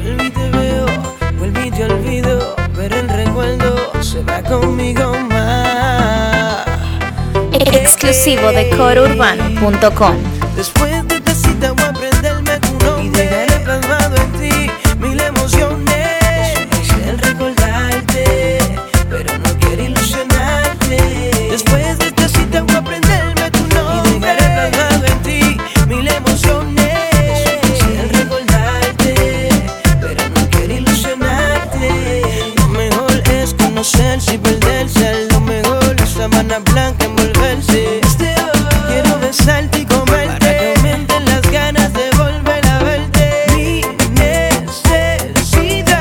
vuelvo y te veo, vuelvo y te olvido, pero el recuerdo se va conmigo más. Exclusivo de corourbano.com. Después de esta cita voy a aprenderme tu nombre y dejaré plasmado en ti mil emociones. El recordarte, pero no quiero ilusionarte. Después de esta cita voy a aprenderme tu nombre y dejaré plasmado en ti mil emociones. El recordarte, pero no quiero ilusionarte. Lo mejor es conocerse y perderse. Lo mejor es sábana blanca envolverse. Quiero besarte y comerte para que aumenten las ganas de volver a verte. Mi necesidad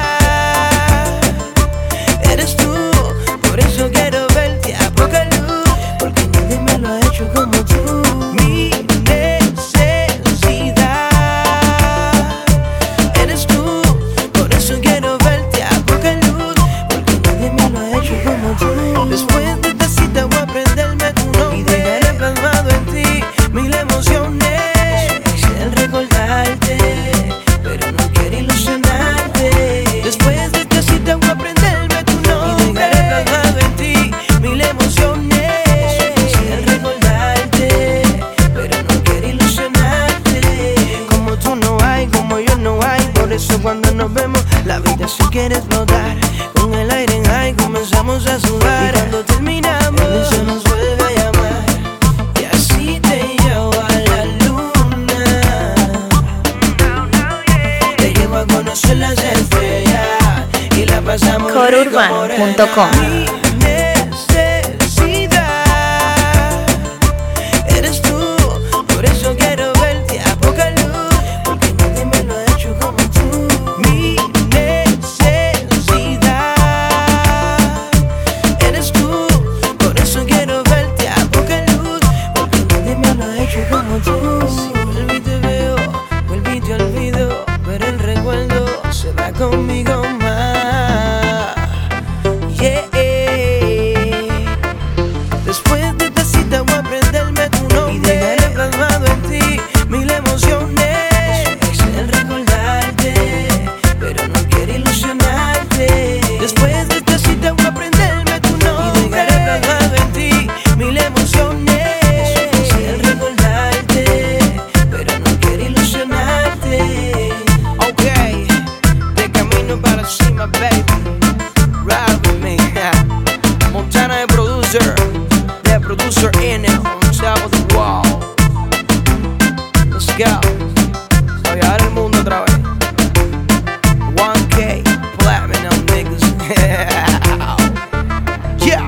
eres tú, por eso quiero verte a poca luz, porque nadie me lo ha hecho como tú. Mi necesidad eres tú, por eso quiero verte a poca luz, porque nadie me lo ha hecho como tú. Después de esta cita voy a aprenderme tu nombre y dejaré plasmado en ti mil emociones. El recordarte, pero no quiero ilusionarte. Después de esta cita voy a aprenderme tu nombre y dejaré plasmado en ti mil emociones. El recordarte, pero no quiero ilusionarte. Como tú no hay, como yo no hay. Por eso cuando nos vemos la vida se quiere explotar. Con el aire en high comenzamos a sudar. Y cuando terminamos eso nos vuelve a llamar. Y así te llevo a la luna. Te llevo a conocer las estrellas y la pasamos corourbano.com. Mi necesidad eres tú, por eso quiero verte a poca luz, porque nadie me lo ha hecho como tú. Mi necesidad eres tú, por eso quiero verte a poca luz, porque nadie me lo ha hecho como tú. Si vuelvo y te veo, vuelvo y te olvido, pero el recuerdo se va conmigo más. Yeah. Después de esta cita voy a aprenderme tu nombre y dejaré plasmado en ti mil emociones. El recordarte, pero no quiero ilusionarte. Después de esta cita voy a aprenderme tu nombre y dejaré plasmado en ti mil emociones. El recordarte, pero no quiero ilusionarte. Ok, de camino para encima, baby. Ride with me. Montana de producer in it, on top of the wall. Let's go. Soy ahora el mundo otra vez. 1K platinum niggas. Yeah.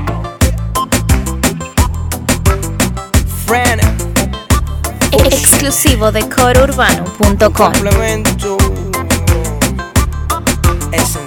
Fran. Exclusivo de corourbano.com. Complemento. Ese